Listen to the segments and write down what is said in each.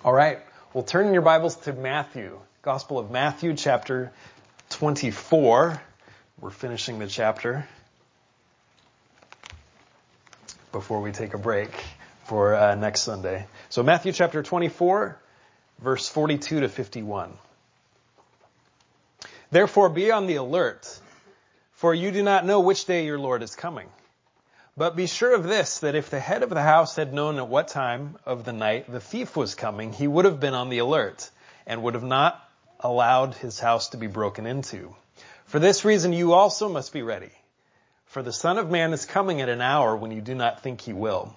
All right. Well, turn in your Bibles to Matthew, Gospel of Matthew, chapter 24. We're finishing the chapter before we take a break for next Sunday. So Matthew chapter 24, verse 42 to 51. Therefore be on the alert, for you do not know which day your Lord is coming. But be sure of this, that if the head of the house had known at what time of the night the thief was coming, he would have been on the alert and would have not allowed his house to be broken into. For this reason you also must be ready, for the Son of Man is coming at an hour when you do not think he will.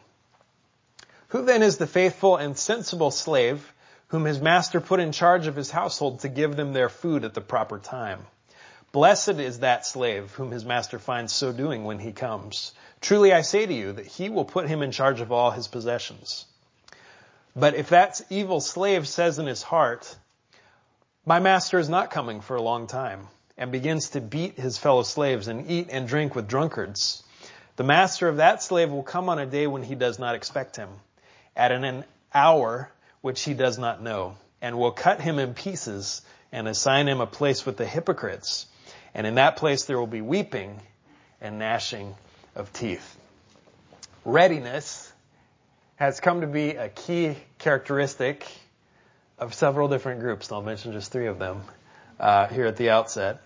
Who then is the faithful and sensible slave whom his master put in charge of his household to give them their food at the proper time? Blessed is that slave whom his master finds so doing when he comes. Truly I say to you that he will put him in charge of all his possessions. But if that evil slave says in his heart, my master is not coming for a long time, and begins to beat his fellow slaves and eat and drink with drunkards, the master of that slave will come on a day when he does not expect him, at an hour which he does not know, and will cut him in pieces and assign him a place with the hypocrites. And in that place there will be weeping and gnashing of teeth. Readiness has come to be a key characteristic of several different groups, and I'll mention just three of them here at the outset.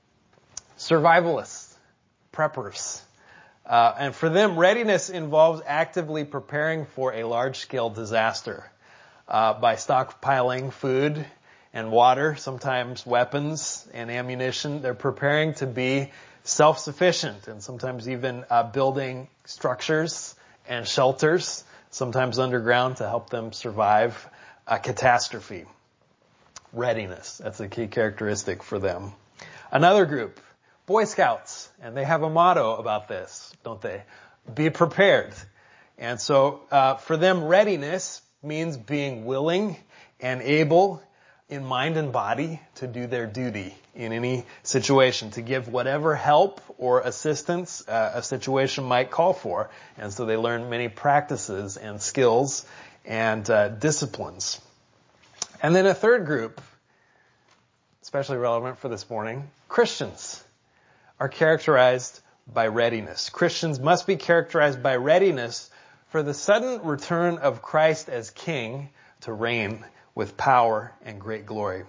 Survivalists, preppers. And for them, readiness involves actively preparing for a large-scale disaster by stockpiling food and water, sometimes weapons and ammunition. They're preparing to be self-sufficient and sometimes even building structures and shelters, sometimes underground, to help them survive a catastrophe. Readiness, that's a key characteristic for them. Another group, Boy Scouts, and they have a motto about this, don't they? Be prepared. And so for them, readiness means being willing and able in mind and body to do their duty in any situation, to give whatever help or assistance a situation might call for. And so they learn many practices and skills and disciplines. And then a third group, especially relevant for this morning, Christians are characterized by readiness. Christians must be characterized by readiness for the sudden return of Christ as King to reign with power and great glory.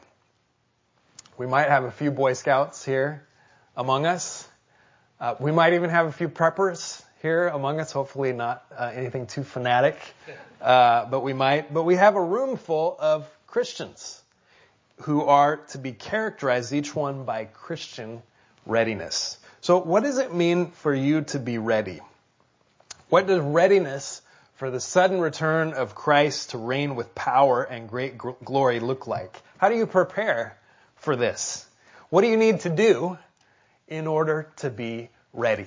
We might have a few Boy Scouts here among us. We might even have a few preppers here among us, hopefully not anything too fanatic, but we might. But we have a room full of Christians who are to be characterized, each one by Christian readiness. So what does it mean for you to be ready? What does readiness for the sudden return of Christ to reign with power and great glory look like? How do you prepare for this? What do you need to do in order to be ready?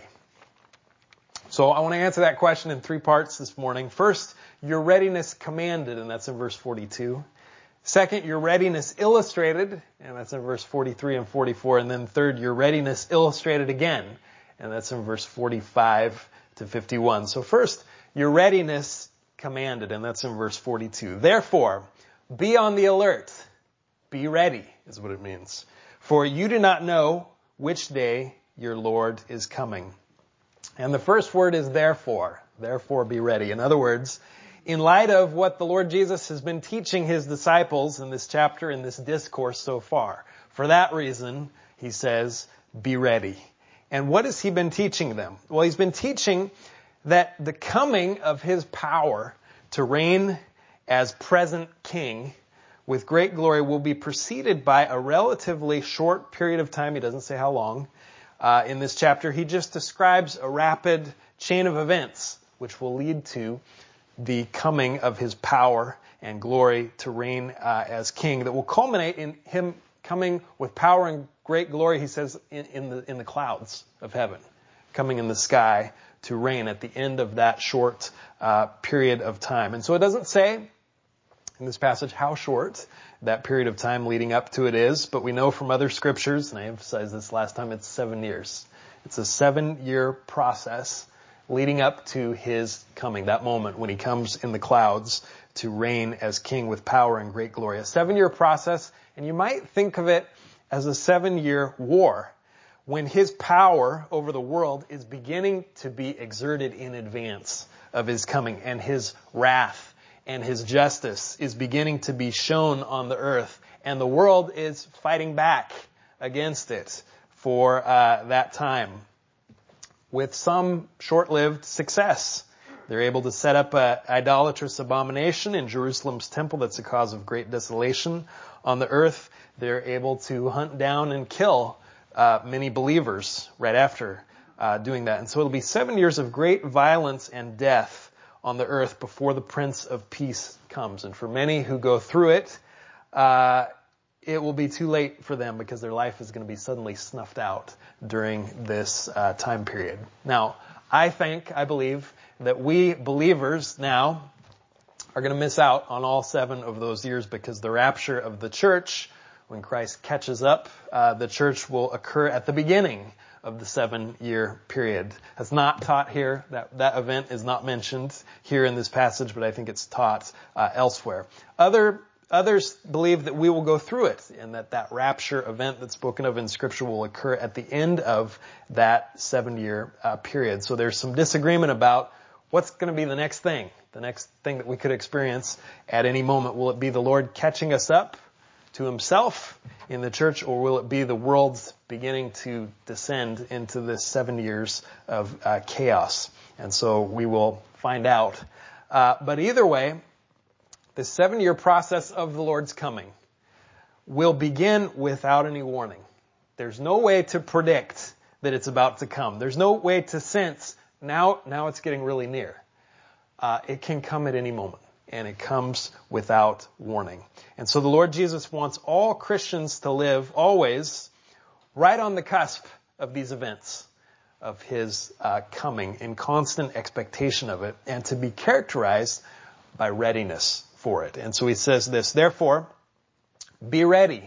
So I want to answer that question in three parts this morning. First, your readiness commanded, and that's in verse 42. Second, your readiness illustrated, and that's in verse 43 and 44. And then third, your readiness illustrated again, and that's in verse 45 to 51. So first, your readiness commanded, and that's in verse 42. Therefore, be on the alert. Be ready, is what it means. For you do not know which day your Lord is coming. And the first word is therefore. Therefore, be ready. In other words, in light of what the Lord Jesus has been teaching his disciples in this chapter, in this discourse so far, for that reason, he says, be ready. And what has he been teaching them? Well, he's been teaching that the coming of his power to reign as present king with great glory will be preceded by a relatively short period of time. He doesn't say how long. In this chapter, he just describes a rapid chain of events which will lead to the coming of his power and glory to reign as king, that will culminate in him coming with power and great glory, he says, in the clouds of heaven, coming in the sky to reign at the end of that short period of time. And so it doesn't say in this passage how short that period of time leading up to it is, but we know from other scriptures, and I emphasized this last time, it's 7 years. It's a 7-year process leading up to his coming, that moment when he comes in the clouds to reign as king with power and great glory. A 7-year process, and you might think of it as a 7-year war, when his power over the world is beginning to be exerted in advance of his coming, and his wrath and his justice is beginning to be shown on the earth, and the world is fighting back against it for that time with some short-lived success. They're able to set up an idolatrous abomination in Jerusalem's temple that's a cause of great desolation on the earth. They're able to hunt down and kill many believers right after doing that. And so it'll be 7 years of great violence and death on the earth before the Prince of Peace comes. And for many who go through it, it will be too late for them because their life is going to be suddenly snuffed out during this time period. Now, I believe that we believers now are going to miss out on all 7 of those years because the rapture of the church, when Christ catches up, the church will occur at the beginning of the 7-year period. That's not taught here. That event is not mentioned here in this passage, but I think it's taught elsewhere. Others believe that we will go through it and that rapture event that's spoken of in Scripture will occur at the end of that 7-year period. So there's some disagreement about what's going to be the next thing that we could experience at any moment. Will it be the Lord catching us up to himself in the church, or will it be the world's beginning to descend into this 7 years of chaos? And so we will find out. But either way, the 7-year process of the Lord's coming will begin without any warning. There's no way to predict that it's about to come. There's no way to sense now it's getting really near. It can come at any moment, and it comes without warning. And so the Lord Jesus wants all Christians to live always right on the cusp of these events, of his coming, in constant expectation of it, and to be characterized by readiness for it. And so he says this, therefore, be ready,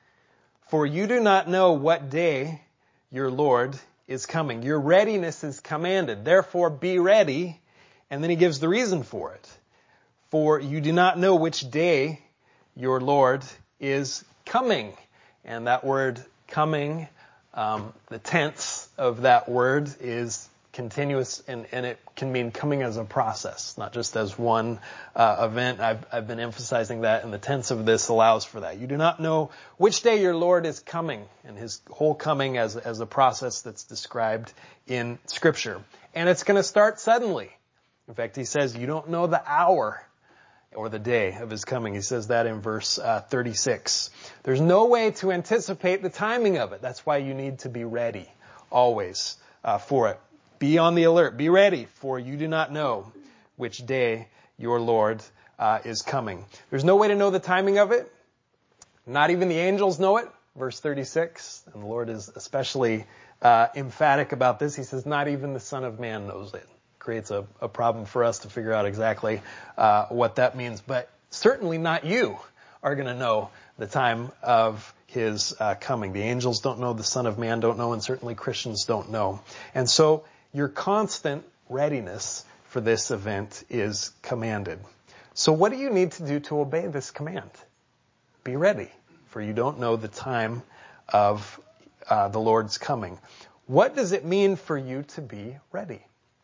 for you do not know what day your Lord is coming. Your readiness is commanded. Therefore, be ready. And then he gives the reason for it. For you do not know which day your Lord is coming. And that word coming, the tense of that word is continuous, and it can mean coming as a process, not just as one event. I've been emphasizing that, and the tense of this allows for that. You do not know which day your Lord is coming, and his whole coming as a process that's described in Scripture. And it's going to start suddenly. In fact, he says you don't know the hour or the day of his coming. He says that in verse 36. There's no way to anticipate the timing of it. That's why you need to be ready always for it. Be on the alert. Be ready, for you do not know which day your Lord is coming. There's no way to know the timing of it. Not even the angels know it. Verse 36, and the Lord is especially emphatic about this. He says, not even the Son of Man knows it. Creates a problem for us to figure out exactly what that means. But certainly not you are going to know the time of his coming. The angels don't know, the Son of Man don't know, and certainly Christians don't know. And so your constant readiness for this event is commanded. So what do you need to do to obey this command? Be ready, for you don't know the time of the Lord's coming. What does it mean for you to be ready?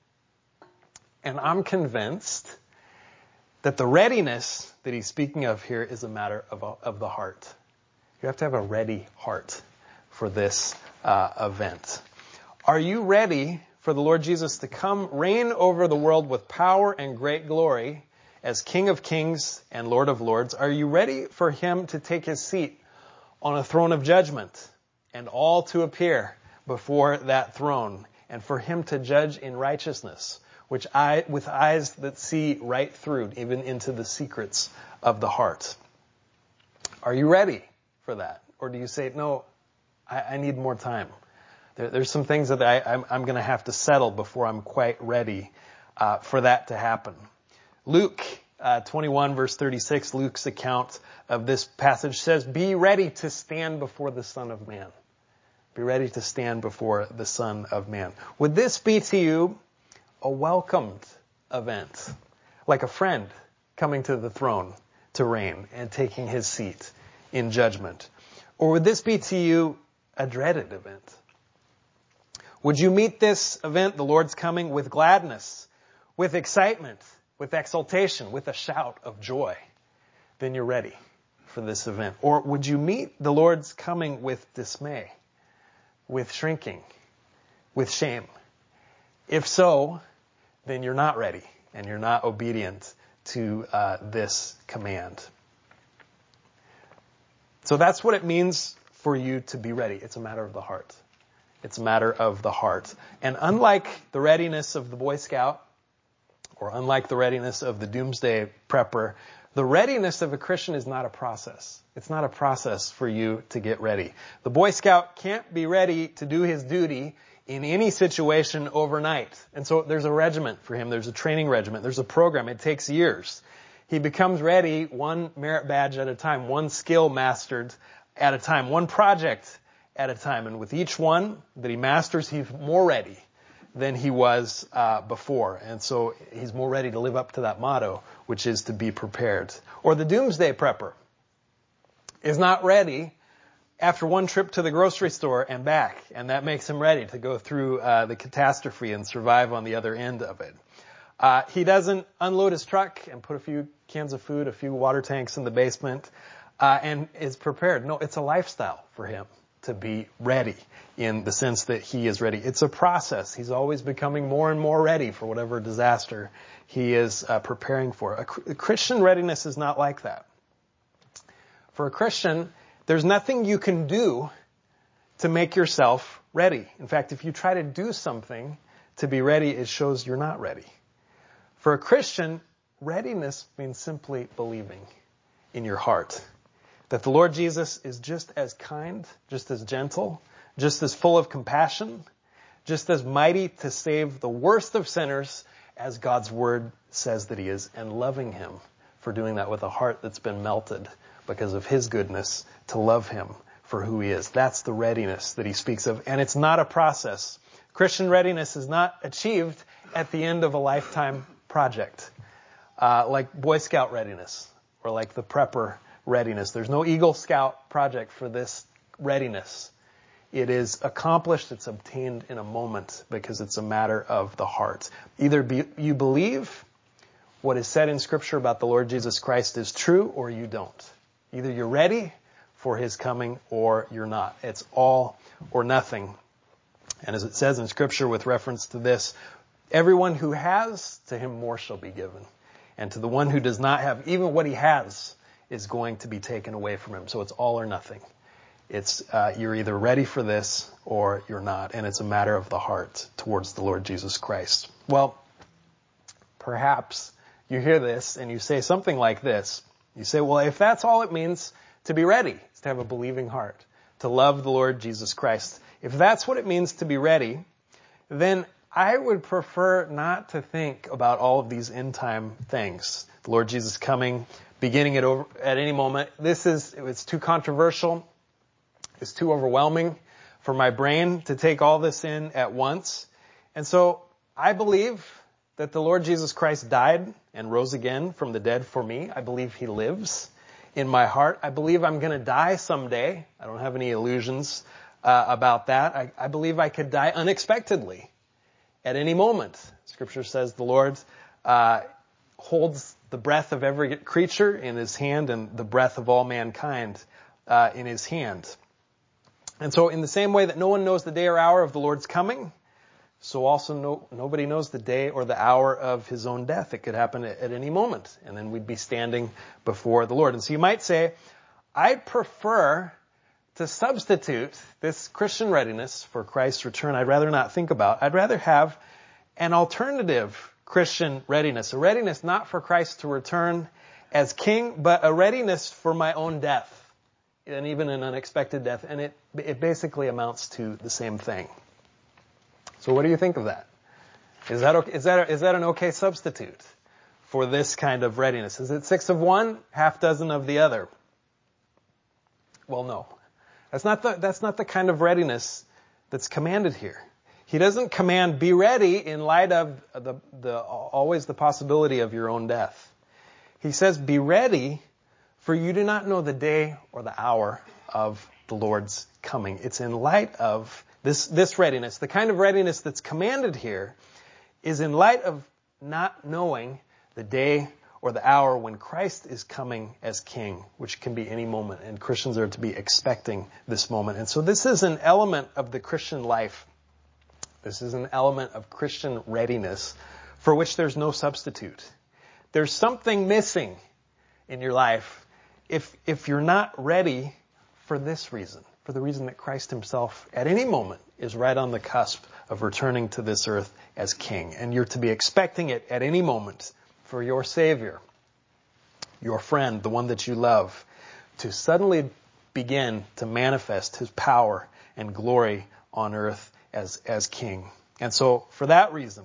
And I'm convinced that the readiness that he's speaking of here is a matter of the heart. You have to have a ready heart for this event. Are you ready for the Lord Jesus to come reign over the world with power and great glory as King of Kings and Lord of Lords? Are you ready for him to take his seat on a throne of judgment and all to appear before that throne, and for him to judge in righteousness, with eyes that see right through, even into the secrets of the heart? Are you ready for that? Or do you say, no, I need more time? There's some things that I'm going to have to settle before I'm quite ready for that to happen. Luke 21 verse 36, Luke's account of this passage says, be ready to stand before the Son of Man. Be ready to stand before the Son of Man. Would this be to you a welcomed event, like a friend coming to the throne to reign and taking his seat in judgment? Or would this be to you a dreaded event? Would you meet this event, the Lord's coming, with gladness, with excitement, with exultation, with a shout of joy? Then you're ready for this event. Or would you meet the Lord's coming with dismay, with shrinking, with shame? If so, then you're not ready and you're not obedient to this command. So that's what it means for you to be ready. It's a matter of the heart. It's a matter of the heart. And unlike the readiness of the Boy Scout, or unlike the readiness of the doomsday prepper, the readiness of a Christian is not a process. It's not a process for you to get ready. The Boy Scout can't be ready to do his duty in any situation overnight. And so there's a regiment for him. There's a training regiment. There's a program. It takes years. He becomes ready one merit badge at a time, one skill mastered at a time, one project at a time. And with each one that he masters, he's more ready than he was before. And so he's more ready to live up to that motto, which is to be prepared. Or the doomsday prepper is not ready after one trip to the grocery store and back, and that makes him ready to go through the catastrophe and survive on the other end of it. He doesn't unload his truck and put a few cans of food, a few water tanks in the basement, and is prepared. No, it's a lifestyle for him to be ready in the sense that he is ready. It's a process. He's always becoming more and more ready for whatever disaster he is preparing for. A Christian readiness is not like that. For a Christian, there's nothing you can do to make yourself ready. In fact, if you try to do something to be ready, it shows you're not ready. For a Christian, readiness means simply believing in your heart that the Lord Jesus is just as kind, just as gentle, just as full of compassion, just as mighty to save the worst of sinners as God's word says that he is, and loving him for doing that with a heart that's been melted because of his goodness, to love him for who he is. That's the readiness that he speaks of. And it's not a process. Christian readiness is not achieved at the end of a lifetime project, like Boy Scout readiness or like the prepper readiness. There's no Eagle Scout project for this readiness. It is accomplished, it's obtained in a moment because it's a matter of the heart. Either you believe what is said in Scripture about the Lord Jesus Christ is true, or you don't. Either you're ready for his coming or you're not. It's all or nothing. And as it says in Scripture with reference to this, everyone who has, to him more shall be given. And to the one who does not have, even what he has is going to be taken away from him. So it's all or nothing. It's you're either ready for this or you're not. And it's a matter of the heart towards the Lord Jesus Christ. Well, perhaps you hear this and you say something like this. You say, well, if that's all it means to be ready, is to have a believing heart, to love the Lord Jesus Christ. If that's what it means to be ready, then I would prefer not to think about all of these end time things. The Lord Jesus coming, beginning it over at any moment. It's too controversial. It's too overwhelming for my brain to take all this in at once. And so I believe that the Lord Jesus Christ died and rose again from the dead for me. I believe he lives in my heart. I believe I'm going to die someday. I don't have any illusions about that. I believe I could die unexpectedly at any moment. Scripture says the Lord holds the breath of every creature in his hand and the breath of all mankind in his hand. And so in the same way that no one knows the day or hour of the Lord's coming, so also nobody knows the day or the hour of his own death. It could happen at any moment, and then we'd be standing before the Lord. And so you might say, I'd prefer to substitute this Christian readiness for Christ's return. I'd rather not think about. I'd rather have an alternative Christian readiness, a readiness not for Christ to return as king, but a readiness for my own death, and even an unexpected death. And it basically amounts to the same thing. So what do you think of that? Is that an okay substitute for this kind of readiness? Is it 6 of one, half dozen of the other? Well, no. That's not the kind of readiness that's commanded here. He doesn't command be ready in light of always the possibility of your own death. He says, be ready, for you do not know the day or the hour of the Lord's coming. It's in light of this readiness. The kind of readiness that's commanded here is in light of not knowing the day or the hour when Christ is coming as King, which can be any moment, and Christians are to be expecting this moment. And so this is an element of the Christian life. This is an element of Christian readiness for which there's no substitute. There's something missing in your life if you're not ready for this reason, for the reason that Christ himself at any moment is right on the cusp of returning to this earth as King. And you're to be expecting it at any moment for your Savior, your friend, the one that you love, to suddenly begin to manifest his power and glory on earth as King. And so for that reason,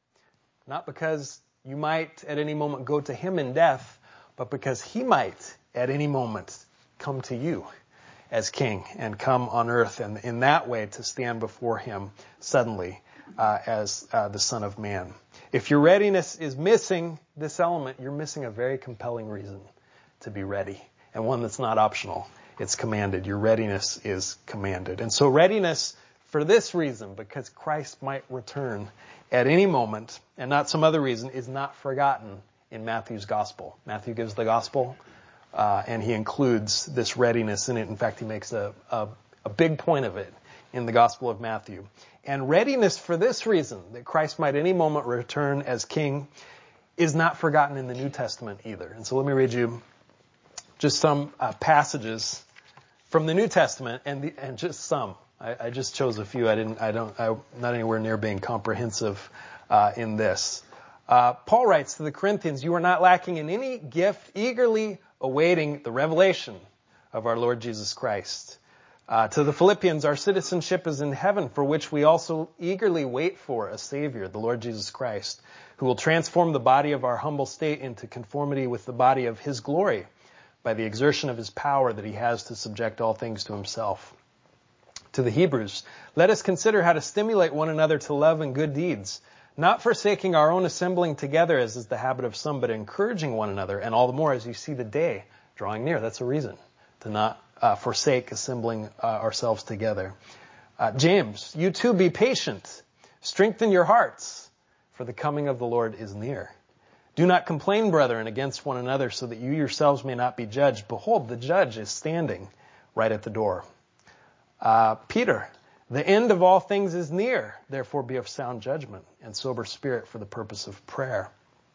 not because you might at any moment go to him in death, but because he might at any moment come to you as King and come on earth, and in that way to stand before him suddenly as the Son of Man. If your readiness is missing this element, you're missing a very compelling reason to be ready, and one that's not optional. It's commanded. Your readiness is commanded. And so readiness for this reason, because Christ might return at any moment, and not some other reason, is not forgotten in Matthew's gospel. Matthew gives the gospel, and he includes this readiness in it. In fact, he makes a big point of it in the Gospel of Matthew. And readiness for this reason, that Christ might any moment return as King, is not forgotten in the New Testament either. And so let me read you just some passages from the New Testament, and just some. I just chose a few. I'm not anywhere near being comprehensive in this. Paul writes to the Corinthians, you are not lacking in any gift, eagerly awaiting the revelation of our Lord Jesus Christ. To the Philippians, our citizenship is in heaven, for which we also eagerly wait for a Savior, the Lord Jesus Christ, who will transform the body of our humble state into conformity with the body of his glory by the exertion of his power that he has to subject all things to himself. To the Hebrews, let us consider how to stimulate one another to love and good deeds, not forsaking our own assembling together as is the habit of some, but encouraging one another, and all the more as you see the day drawing near. That's a reason to not forsake assembling ourselves together. James, you too be patient. Strengthen your hearts, for the coming of the Lord is near. Do not complain, brethren, against one another, so that you yourselves may not be judged. Behold, the judge is standing right at the door. Peter, the end of all things is near. Therefore be of sound judgment and sober spirit for the purpose of prayer.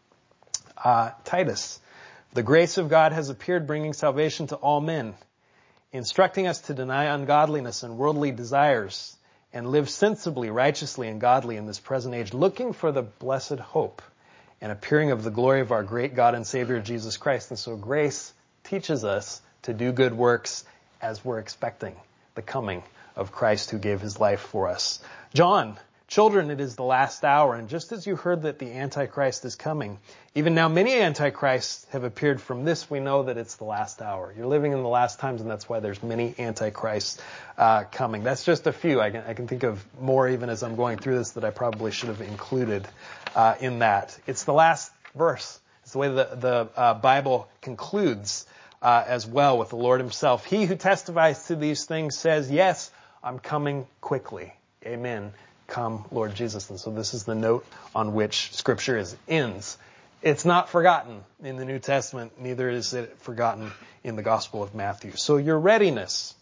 Titus, the grace of God has appeared, bringing salvation to all men, instructing us to deny ungodliness and worldly desires and live sensibly, righteously, and godly in this present age, looking for the blessed hope and appearing of the glory of our great God and Savior, Jesus Christ. And so grace teaches us to do good works as we're expecting the coming of Christ who gave his life for us. John, children, it is the last hour, and just as you heard that the Antichrist is coming, even now many Antichrists have appeared. From this we know that it's the last hour. You're living in the last times, and that's why there's many Antichrists coming. That's just a few. I can think of more even as I'm going through this that I probably should have included in that. It's the last verse. It's the way the Bible concludes as well with the Lord himself. He who testifies to these things says, yes, I'm coming quickly. Amen. Come, Lord Jesus. And so this is the note on which Scripture ends. It's not forgotten in the New Testament, neither is it forgotten in the Gospel of Matthew. So your readiness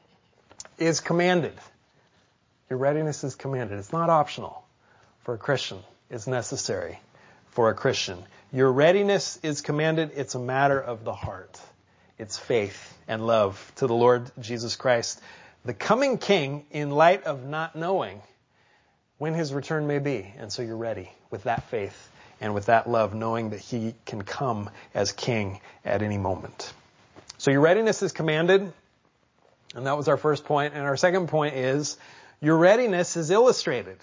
is commanded. Your readiness is commanded. It's not optional for a Christian. It's necessary for a Christian. Your readiness is commanded. It's a matter of the heart. It's faith and love to the Lord Jesus Christ, the coming King, in light of not knowing when his return may be. And so you're ready with that faith and with that love, knowing that he can come as King at any moment. So your readiness is commanded, and that was our first point. And our second point is your readiness is illustrated.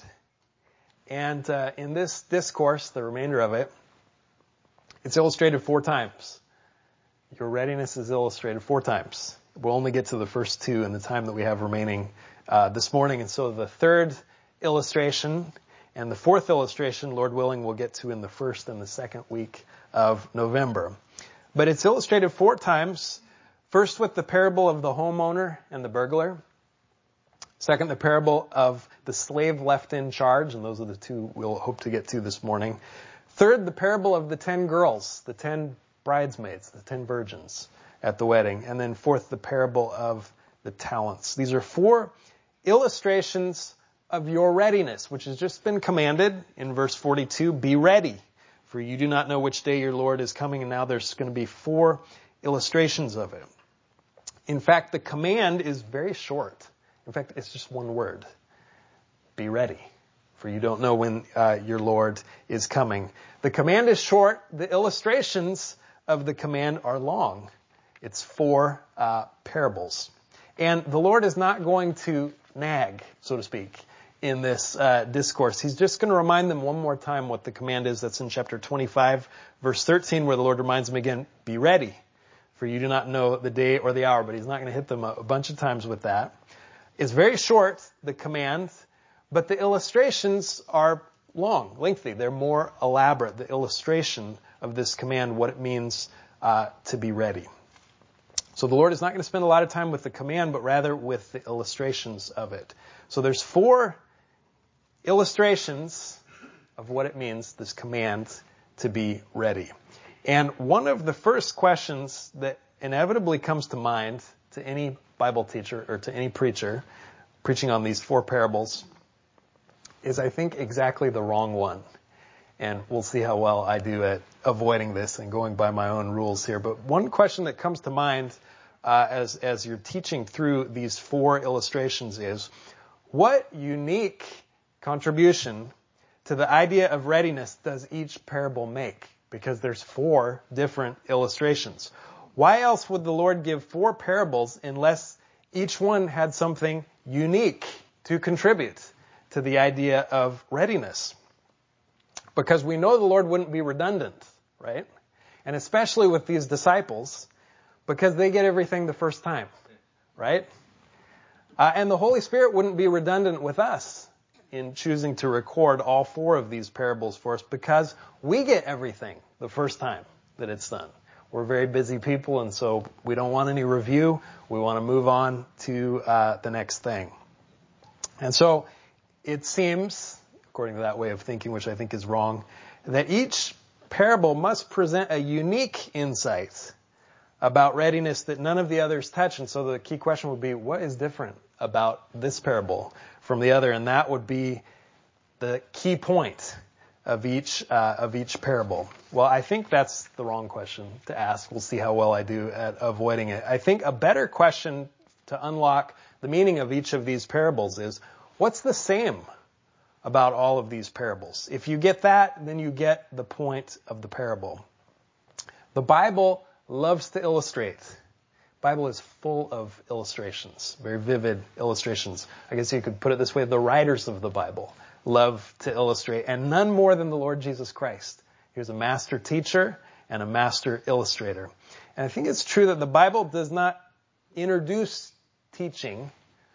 And in this discourse, the remainder of it, it's illustrated 4 times. Your readiness is illustrated 4 times. We'll only get to the first 2 in the time that we have remaining this morning. And so the third illustration and the fourth illustration, Lord willing, we'll get to in the first and the second week of November. But it's illustrated 4 times. First with the parable of the homeowner and the burglar. Second, the parable of the slave left in charge, and those are the 2 we'll hope to get to this morning. Third, the parable of the 10 girls, the 10 bridesmaids, the 10 virgins at the wedding. And then fourth, the parable of the talents. These are 4 illustrations of your readiness, which has just been commanded in verse 42. Be ready, for you do not know which day your Lord is coming. And now there's going to be 4 illustrations of it. In fact, the command is very short. In fact, it's just one word. Be ready, for you don't know when your Lord is coming. The command is short. The illustrations of the command are long. It's 4 parables. And the Lord is not going to nag, so to speak, in this discourse. He's just going to remind them one more time what the command is. That's in chapter 25, verse 13, where the Lord reminds them again, be ready, for you do not know the day or the hour. But he's not going to hit them a bunch of times with that. It's very short, the command, but the illustrations are long, lengthy. They're more elaborate, the illustration of this command, what it means to be ready. So the Lord is not going to spend a lot of time with the command, but rather with the illustrations of it. So there's 4 illustrations of what it means, this command, to be ready. And one of the first questions that inevitably comes to mind to any Bible teacher or to any preacher preaching on these 4 parables is, I think, exactly the wrong one. And we'll see how well I do at avoiding this and going by my own rules here. But one question that comes to mind as you're teaching through these 4 illustrations is, what unique contribution to the idea of readiness does each parable make? Because there's 4 different illustrations. Why else would the Lord give 4 parables unless each one had something unique to contribute to the idea of readiness? Because we know the Lord wouldn't be redundant, right? And especially with these disciples, because they get everything the first time, right? And the Holy Spirit wouldn't be redundant with us in choosing to record all 4 of these parables for us, because we get everything the first time that it's done. We're very busy people, and so we don't want any review. We want to move on to the next thing. And so it seems, according to that way of thinking, which I think is wrong, that each parable must present a unique insight about readiness that none of the others touch. And so the key question would be, what is different about this parable from the other? And that would be the key point of each parable. Well, I think that's the wrong question to ask. We'll see how well I do at avoiding it. I think a better question to unlock the meaning of each of these parables is, what's the same about all of these parables? If you get that, then you get the point of the parable. The Bible loves to illustrate. The Bible is full of illustrations, very vivid illustrations. I guess you could put it this way, the writers of the Bible love to illustrate, and none more than the Lord Jesus Christ. He was a master teacher and a master illustrator. And I think it's true that the Bible does not introduce teaching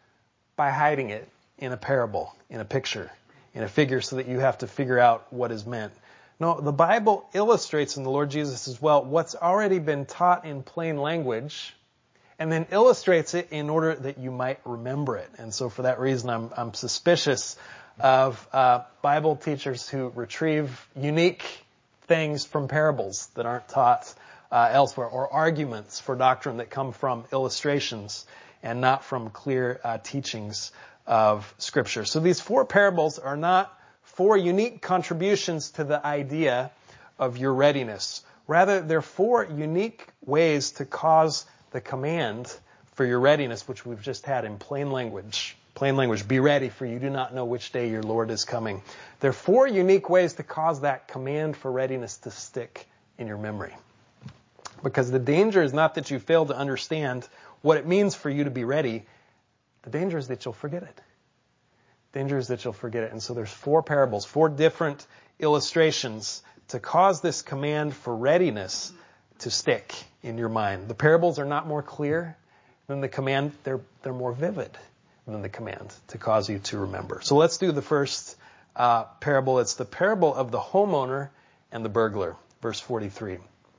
by hiding it in a parable, in a picture, in a figure, so that you have to figure out what is meant. No, the Bible illustrates, in the Lord Jesus as well, what's already been taught in plain language, and then illustrates it in order that you might remember it. And so for that reason, I'm suspicious of Bible teachers who retrieve unique things from parables that aren't taught elsewhere, or arguments for doctrine that come from illustrations and not from clear teachings of Scripture. So these 4 parables are not 4 unique contributions to the idea of your readiness. Rather, they're 4 unique ways to cause the command for your readiness, which we've just had in plain language. Plain language, be ready, for you do not know which day your Lord is coming. There are 4 unique ways to cause that command for readiness to stick in your memory. Because the danger is not that you fail to understand what it means for you to be ready. The danger is that you'll forget it. Danger is that you'll forget it. And so there's 4 parables, 4 different illustrations to cause this command for readiness to stick in your mind. The parables are not more clear than the command. They're more vivid than the command to cause you to remember. So let's do the first parable. It's the parable of the homeowner and the burglar, verse 43.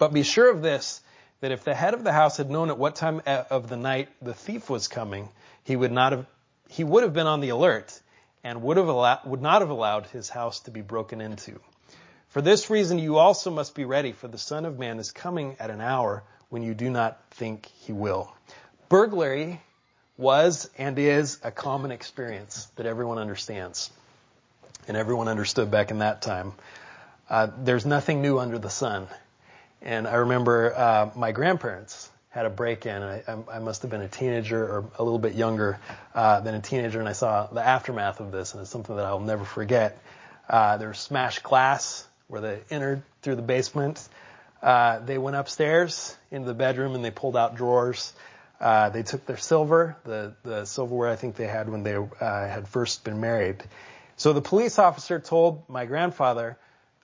But be sure of this, that if the head of the house had known at what time of the night the thief was coming, he would have been on the alert and would not have allowed his house to be broken into. For this reason, you also must be ready, for the Son of Man is coming at an hour when you do not think he will. Burglary was and is a common experience that everyone understands, and everyone understood back in that time. There's nothing new under the sun. And I remember my grandparents had a break-in. I must have been a teenager or a little bit younger than a teenager, and I saw the aftermath of this, and it's something that I'll never forget. There was smashed glass where they entered through the basement. They went upstairs into the bedroom, and they pulled out drawers. They took their silver, the silverware I think they had when they had first been married. So the police officer told my grandfather,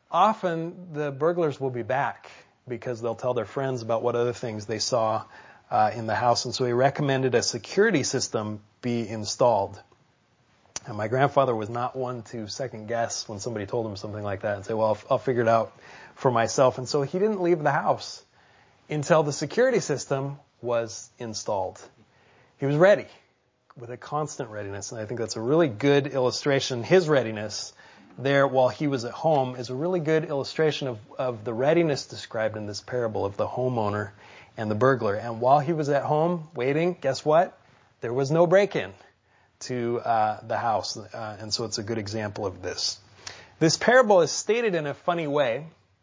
often the burglars will be back because they'll tell their friends about what other things they saw in the house. And so he recommended a security system be installed. And my grandfather was not one to second guess when somebody told him something like that and say, well, I'll figure it out for myself. And so he didn't leave the house until the security system was installed. He was ready, with a constant readiness. And I think that's a really good illustration. His readiness there while he was at home is a really good illustration of the readiness described in this parable of the homeowner and the burglar. And while he was at home waiting, guess what? There was no break-in to the house. And so it's a good example of this. This parable is stated in a funny way.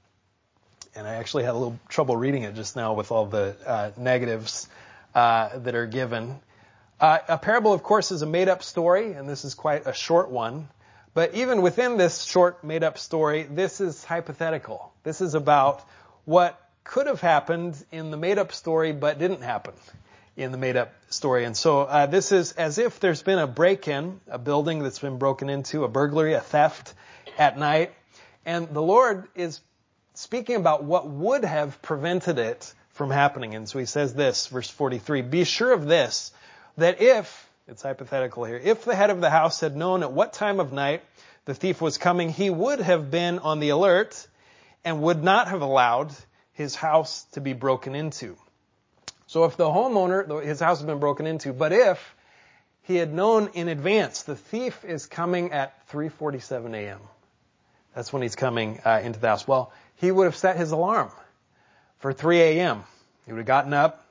And I actually had a little trouble reading it just now with all the negatives that are given. A parable, of course, is a made-up story, and this is quite a short one. But even within this short made-up story, this is hypothetical. This is about what could have happened in the made-up story but didn't happen in the made-up story. And so this is as if there's been a break-in, a building that's been broken into, a burglary, a theft at night. And the Lord is speaking about what would have prevented it from happening. And so he says this, verse 43, be sure of this, that if, it's hypothetical here, if the head of the house had known at what time of night the thief was coming, he would have been on the alert and would not have allowed his house to be broken into. So if the homeowner, his house has been broken into, but if he had known in advance the thief is coming at 3:47 a.m., that's when he's coming into the house. Well, he would have set his alarm for 3 a.m. He would have gotten up,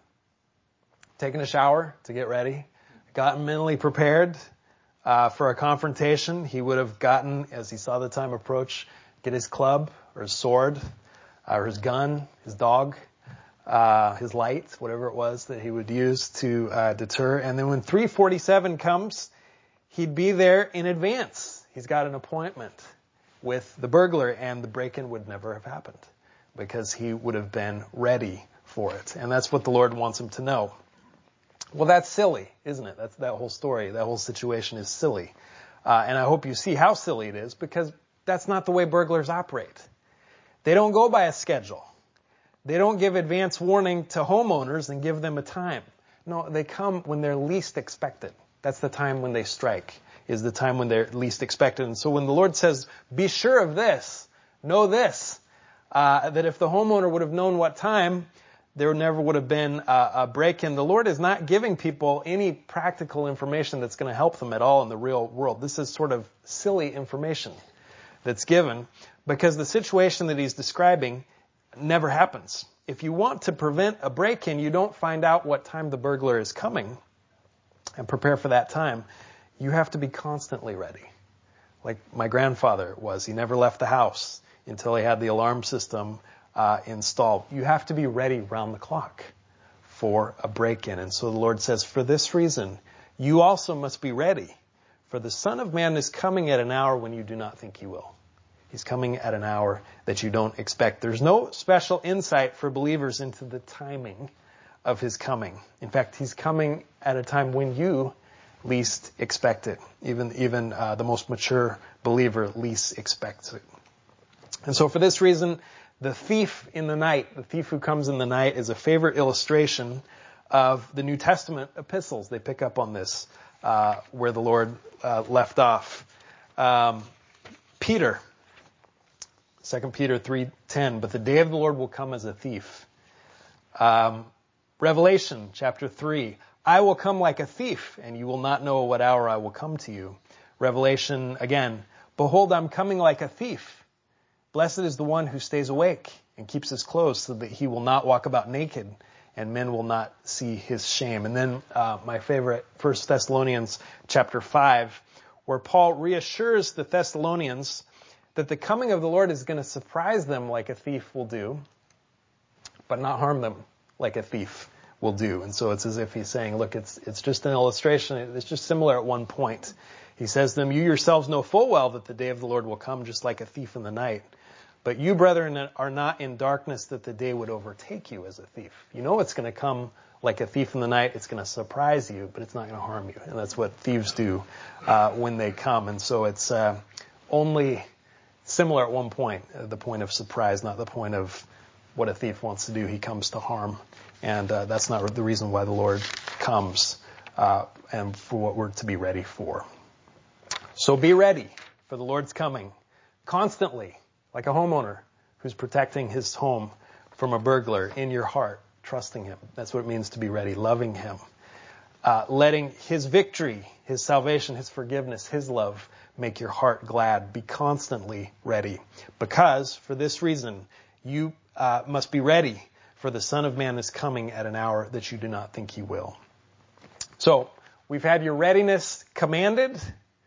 taken a shower to get ready, gotten mentally prepared for a confrontation. He would have gotten, as he saw the time approach, get his club or his sword or his gun, his dog, his light, whatever it was that he would use to deter. And then when 3:47 comes, he'd be there in advance. He's got an appointment with the burglar, and the break-in would never have happened because he would have been ready for it. And that's what the Lord wants him to know. Well, that's silly, isn't it? That whole story, that whole situation is silly. And I hope you see how silly it is, because that's not the way burglars operate. They don't go by a schedule. They don't give advance warning to homeowners and give them a time. No, they come when they're least expected. That's the time when they strike, is the time when they're least expected. And so when the Lord says, be sure of this, know this, that if the homeowner would have known what time, there never would have been a break-in. The Lord is not giving people any practical information that's going to help them at all in the real world. This is sort of silly information that's given because the situation that he's describing never happens. If you want to prevent a break-in, you don't find out what time the burglar is coming and prepare for that time. You have to be constantly ready. Like my grandfather was. He never left the house until he had the alarm system installed. You have to be ready round the clock for a break-in. And so the Lord says, for this reason, you also must be ready. For the Son of Man is coming at an hour when you do not think he will. He's coming at an hour that you don't expect. There's no special insight for believers into the timing of his coming. In fact, he's coming at a time when you least expect it. Even the most mature believer least expects it. And so for this reason, the thief in the night, the thief who comes in the night, is a favorite illustration of the New Testament epistles. They pick up on this where the Lord left off. Peter 2 Peter 3:10, but the day of the Lord will come as a thief. Revelation chapter 3, I will come like a thief, and you will not know what hour I will come to you. Revelation again, behold, I'm coming like a thief. Blessed is the one who stays awake and keeps his clothes so that he will not walk about naked and men will not see his shame. And then my favorite, 1 Thessalonians chapter 5, where Paul reassures the Thessalonians that the coming of the Lord is going to surprise them like a thief will do, but not harm them like a thief will do. And so it's as if he's saying, look, it's just an illustration. It's just similar at one point. He says to them, you yourselves know full well that the day of the Lord will come just like a thief in the night. But you, brethren, are not in darkness that the day would overtake you as a thief. You know it's going to come like a thief in the night. It's going to surprise you, but it's not going to harm you. And that's what thieves do when they come. And so it's only similar at one point, the point of surprise, not the point of what a thief wants to do. He comes to harm. And that's not the reason why the Lord comes and for what we're to be ready for. So be ready for the Lord's coming constantly, like a homeowner who's protecting his home from a burglar, in your heart, trusting him. That's what it means to be ready, loving him. Letting his victory, his salvation, his forgiveness, his love make your heart glad. Be constantly ready. Because, for this reason, you must be ready, for the Son of Man is coming at an hour that you do not think he will. So, we've had your readiness commanded.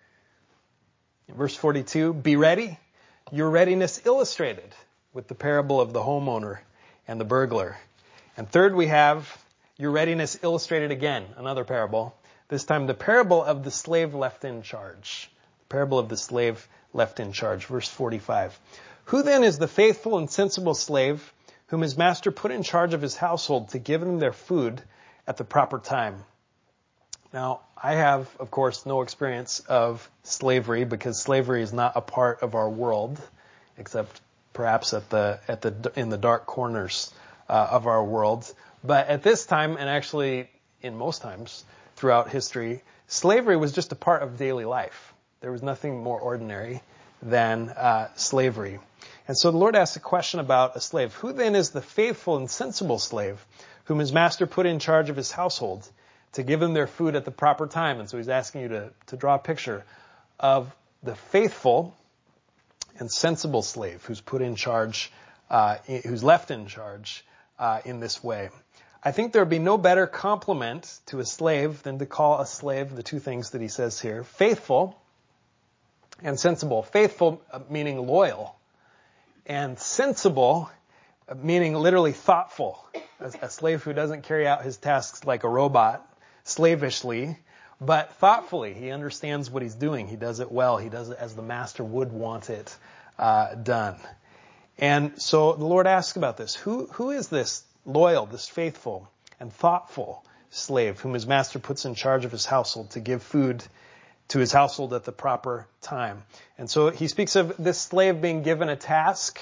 In verse 42, be ready. Your readiness illustrated with the parable of the homeowner and the burglar. And third, we have your readiness illustrated again, another parable. This time the parable of the slave left in charge. The parable of the slave left in charge. Verse 45. Who then is the faithful and sensible slave whom his master put in charge of his household to give them their food at the proper time? Now, I have, of course, no experience of slavery because slavery is not a part of our world, except perhaps in the dark corners of our world. But at this time, and actually in most times throughout history, slavery was just a part of daily life. There was nothing more ordinary than slavery. And so the Lord asks a question about a slave. Who then is the faithful and sensible slave whom his master put in charge of his household to give them their food at the proper time? And so he's asking you to draw a picture of the faithful and sensible slave who's put in charge, who's left in charge in this way. I think there would be no better compliment to a slave than to call a slave the two things that he says here: faithful and sensible. Faithful meaning loyal, and sensible meaning literally thoughtful. A slave who doesn't carry out his tasks like a robot, slavishly, but thoughtfully. He understands what he's doing. He does it well. He does it as the master would want it done. And so the Lord asks about this. Who is this loyal, this faithful and thoughtful slave whom his master puts in charge of his household to give food to his household at the proper time? And so he speaks of this slave being given a task,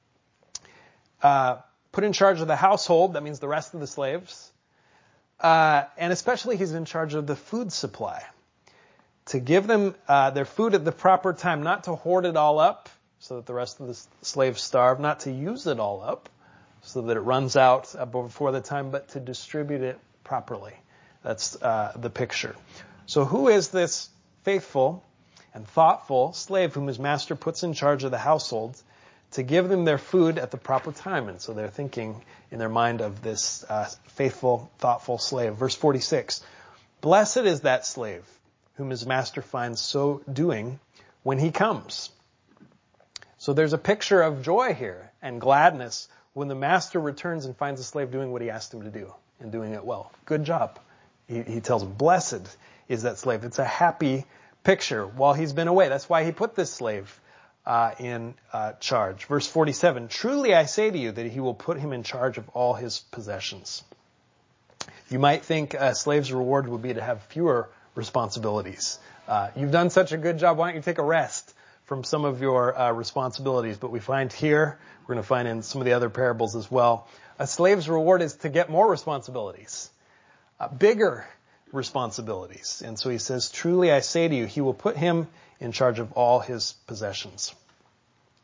put in charge of the household. That means the rest of the slaves. And especially he's in charge of the food supply. To give them their food at the proper time, not to hoard it all up so that the rest of the slaves starve, not to use it all up so that it runs out before the time, but to distribute it properly. That's the picture. So who is this faithful and thoughtful slave whom his master puts in charge of the household to give them their food at the proper time? And so they're thinking in their mind of this faithful, thoughtful slave. Verse 46, blessed is that slave whom his master finds so doing when he comes. So there's a picture of joy here and gladness when the master returns and finds a slave doing what he asked him to do and doing it well. Good job. He tells him, blessed is that slave. It's a happy picture while he's been away. That's why he put this slave in charge. Verse 47, truly I say to you that he will put him in charge of all his possessions. You might think a slave's reward would be to have fewer responsibilities. You've done such a good job, why don't you take a rest from some of your responsibilities? But we find here, we're going to find in some of the other parables as well, a slave's reward is to get more responsibilities, bigger responsibilities. And so he says, truly I say to you, he will put him in charge of all his possessions.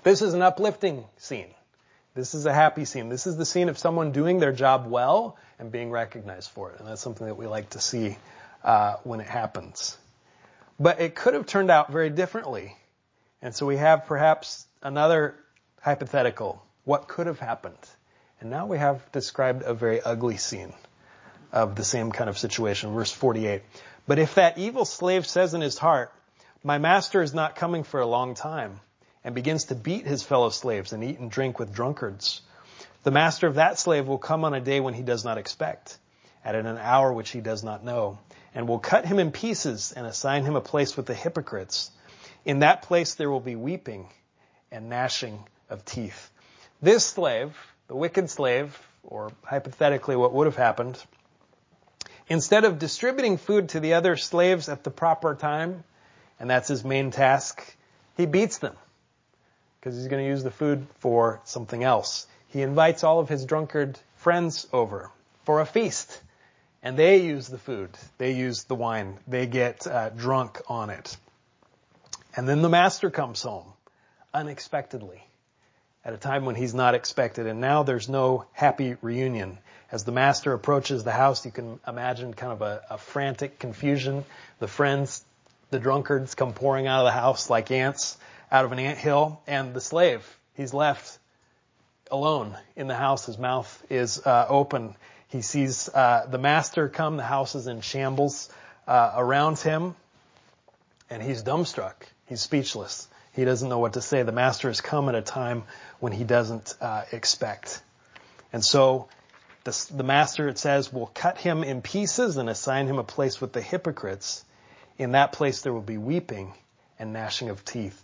This is an uplifting scene. This is a happy scene. This is the scene of someone doing their job well and being recognized for it. And that's something that we like to see when it happens. But it could have turned out very differently. And so we have perhaps another hypothetical. What could have happened? And now we have described a very ugly scene of the same kind of situation. Verse 48. But if that evil slave says in his heart, my master is not coming for a long time, and begins to beat his fellow slaves and eat and drink with drunkards, the master of that slave will come on a day when he does not expect, at an hour which he does not know, and will cut him in pieces and assign him a place with the hypocrites. In that place there will be weeping and gnashing of teeth. This slave, the wicked slave, or hypothetically what would have happened, instead of distributing food to the other slaves at the proper time, and that's his main task, he beats them because he's going to use the food for something else. He invites all of his drunkard friends over for a feast, and they use the food. They use the wine. They get drunk on it. And then the master comes home unexpectedly at a time when he's not expected, and now there's no happy reunion. As the master approaches the house, you can imagine kind of a frantic confusion. The friends, the drunkards, come pouring out of the house like ants out of an anthill, and the slave, he's left alone in the house. His mouth is open. He sees the master come. The house is in shambles around him, and he's dumbstruck. He's speechless. He doesn't know what to say. The master has come at a time when he doesn't expect. And so the master, it says, will cut him in pieces and assign him a place with the hypocrites. In that place there will be weeping and gnashing of teeth.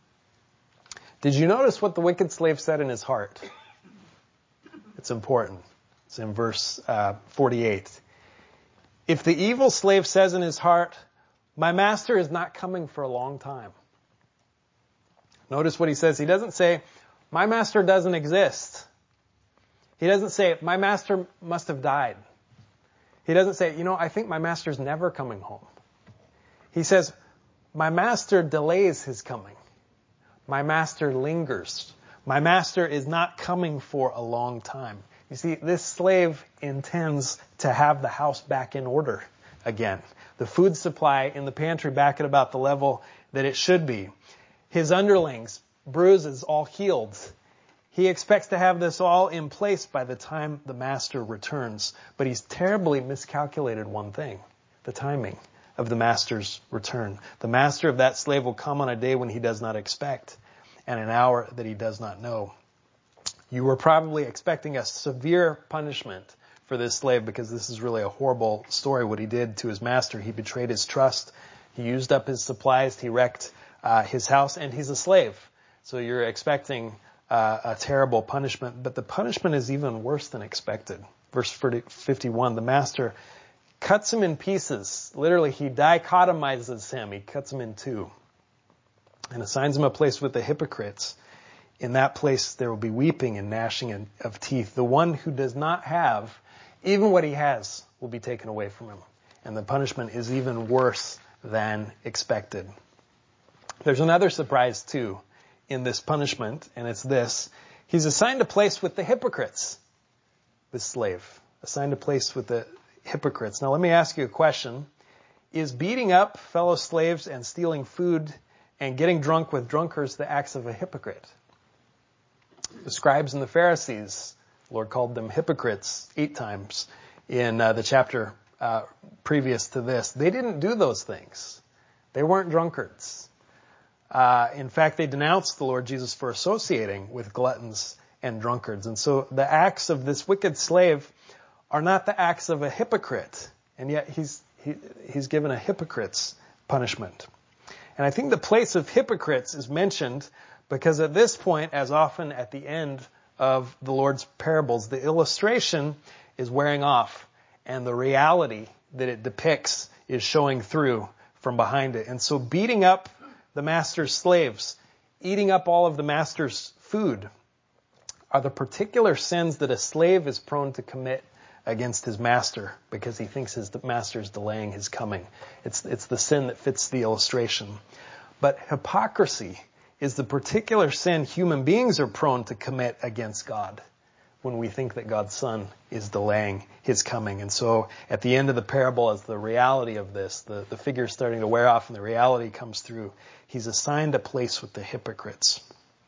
Did you notice what the wicked slave said in his heart? It's important. It's in verse 48. If the evil slave says in his heart, my master is not coming for a long time. Notice what he says. He doesn't say, my master doesn't exist. He doesn't say, my master must have died. He doesn't say, I think my master's never coming home. He says, my master delays his coming. My master lingers. My master is not coming for a long time. You see, this slave intends to have the house back in order again. The food supply in the pantry back at about the level that it should be. His underlings, bruises, all healed. He expects to have this all in place by the time the master returns. But he's terribly miscalculated one thing, the timing of the master's return. The master of that slave will come on a day when he does not expect, and an hour that he does not know. You were probably expecting a severe punishment for this slave, because this is really a horrible story, what he did to his master. He betrayed his trust. He used up his supplies. He wrecked his house, and he's a slave. So you're expecting a terrible punishment, but the punishment is even worse than expected. Verse 51, the master cuts him in pieces. Literally, he dichotomizes him. He cuts him in two and assigns him a place with the hypocrites. In that place there will be weeping and gnashing of teeth. The one who does not have, even what he has, will be taken away from him. And the punishment is even worse than expected. There's another surprise too in this punishment, and it's this. He's assigned a place with the hypocrites. This slave, assigned a place with the hypocrites. Now let me ask you a question. Is beating up fellow slaves and stealing food and getting drunk with drunkards the acts of a hypocrite? The scribes and the Pharisees, the Lord called them hypocrites 8 times in the chapter previous to this. They didn't do those things. They weren't drunkards. In fact, they denounced the Lord Jesus for associating with gluttons and drunkards. And so the acts of this wicked slave are not the acts of a hypocrite. And yet he's given a hypocrite's punishment. And I think the place of hypocrites is mentioned because at this point, as often at the end of the Lord's parables, the illustration is wearing off and the reality that it depicts is showing through from behind it. And so beating up the master's slaves, eating up all of the master's food, are the particular sins that a slave is prone to commit against his master because he thinks his master is delaying his coming. It's the sin that fits the illustration. But hypocrisy is the particular sin human beings are prone to commit against God when we think that God's Son is delaying his coming. And so at the end of the parable, as the reality of this, the figure is starting to wear off and the reality comes through, he's assigned a place with the hypocrites.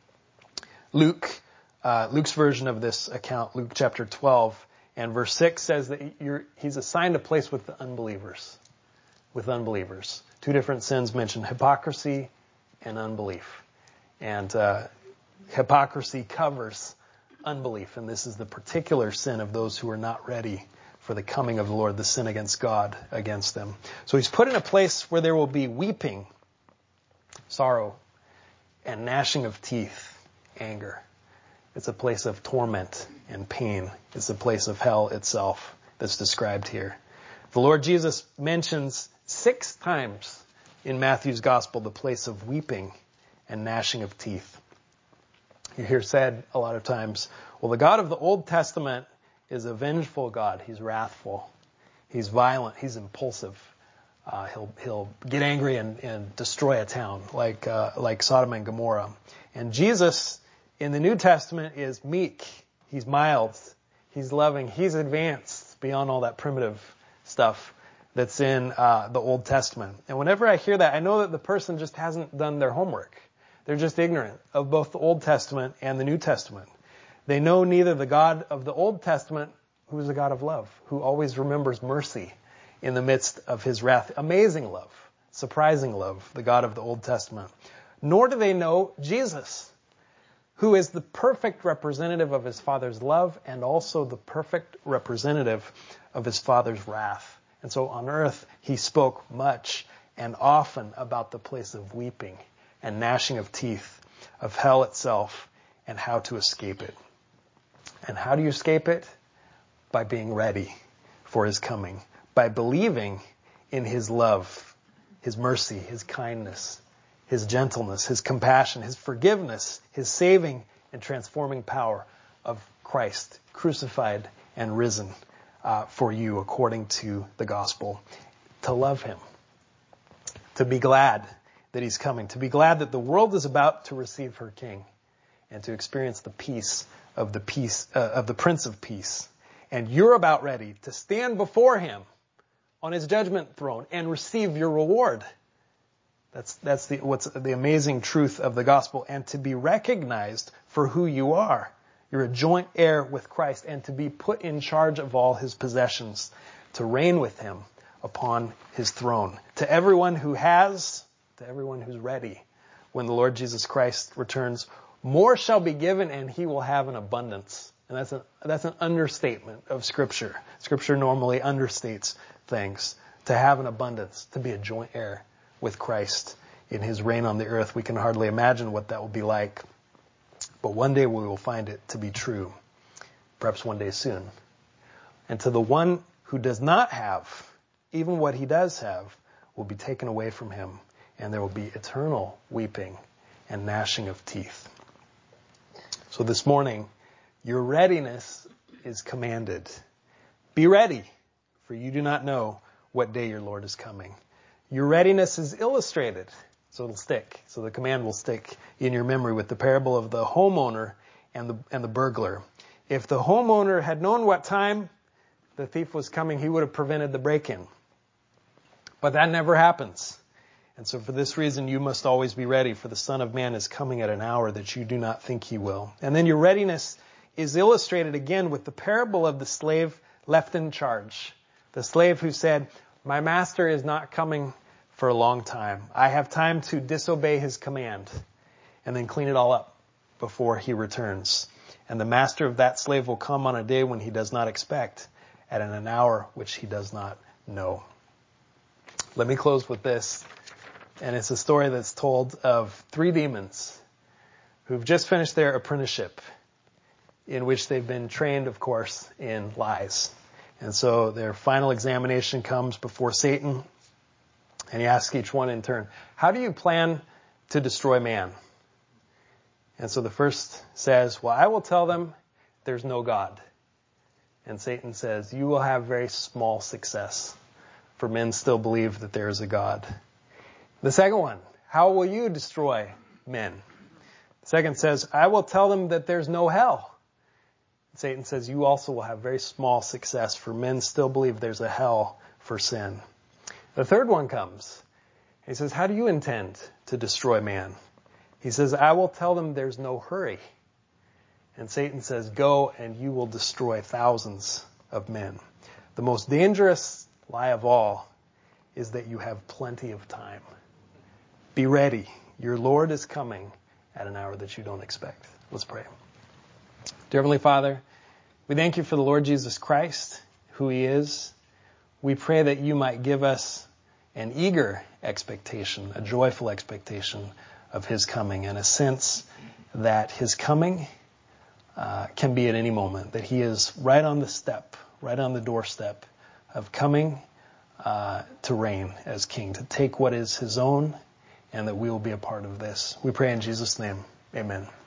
Luke's version of this account, Luke chapter 12 and verse 6 says that he's assigned a place with the unbelievers. With unbelievers. Two different sins mentioned, hypocrisy and unbelief. And hypocrisy covers unbelief, and this is the particular sin of those who are not ready for the coming of the Lord, the sin against God, against them. So he's put in a place where there will be weeping, sorrow, and gnashing of teeth, anger. It's a place of torment and pain. It's a place of hell itself that's described here. The Lord Jesus mentions 6 times in Matthew's gospel the place of weeping and gnashing of teeth. You hear said a lot of times, well, the God of the Old Testament is a vengeful God. He's wrathful. He's violent. He's impulsive. He'll get angry and destroy a town like Sodom and Gomorrah. And Jesus in the New Testament is meek. He's mild. He's loving. He's advanced beyond all that primitive stuff that's in the Old Testament. And whenever I hear that, I know that the person just hasn't done their homework. They're just ignorant of both the Old Testament and the New Testament. They know neither the God of the Old Testament, who is a God of love, who always remembers mercy in the midst of his wrath. Amazing love, surprising love, the God of the Old Testament. Nor do they know Jesus, who is the perfect representative of his Father's love and also the perfect representative of his Father's wrath. And so on earth, he spoke much and often about the place of weeping and gnashing of teeth, of hell itself, and how to escape it. And how do you escape it? By being ready for his coming, by believing in his love, his mercy, his kindness, his gentleness, his compassion, his forgiveness, his saving and transforming power of Christ, crucified and risen for you according to the gospel. To love him, to be glad that he's coming, to be glad that the world is about to receive her King, and to experience the peace of the Prince of Peace. And you're about ready to stand before him on his judgment throne and receive your reward. That's what's the amazing truth of the gospel, and to be recognized for who you are. You're a joint heir with Christ, and to be put in charge of all his possessions, to reign with him upon his throne. To everyone who has, to everyone who's ready, when the Lord Jesus Christ returns, more shall be given and he will have an abundance. And that's an understatement of Scripture. Scripture normally understates things. To have an abundance, to be a joint heir with Christ in his reign on the earth. We can hardly imagine what that will be like. But one day we will find it to be true. Perhaps one day soon. And to the one who does not have, even what he does have, will be taken away from him. And there will be eternal weeping and gnashing of teeth. So this morning, your readiness is commanded. Be ready, for you do not know what day your Lord is coming. Your readiness is illustrated, so it'll stick. So the command will stick in your memory with the parable of the homeowner and the burglar. If the homeowner had known what time the thief was coming, he would have prevented the break-in. But that never happens. And so for this reason, you must always be ready, for the Son of Man is coming at an hour that you do not think he will. And then your readiness is illustrated again with the parable of the slave left in charge. The slave who said, my master is not coming for a long time. I have time to disobey his command and then clean it all up before he returns. And the master of that slave will come on a day when he does not expect, at an hour which he does not know. Let me close with this. And it's a story that's told of 3 demons who've just finished their apprenticeship, in which they've been trained, of course, in lies. And so their final examination comes before Satan, and he asks each one in turn, how do you plan to destroy man? And so the first says, well, I will tell them there's no God. And Satan says, you will have very small success, for men still believe that there is a God. The second one, how will you destroy men? Second says, I will tell them that there's no hell. Satan says, you also will have very small success, for men still believe there's a hell for sin. The third one comes. He says, how do you intend to destroy man? He says, I will tell them there's no hurry. And Satan says, go and you will destroy thousands of men. The most dangerous lie of all is that you have plenty of time. Be ready. Your Lord is coming at an hour that you don't expect. Let's pray. Dear Heavenly Father, we thank you for the Lord Jesus Christ, who he is. We pray that you might give us an eager expectation, a joyful expectation of his coming, and a sense that his coming can be at any moment, that he is right on the step, right on the doorstep of coming to reign as king, to take what is his own, and that we will be a part of this. We pray in Jesus' name. Amen.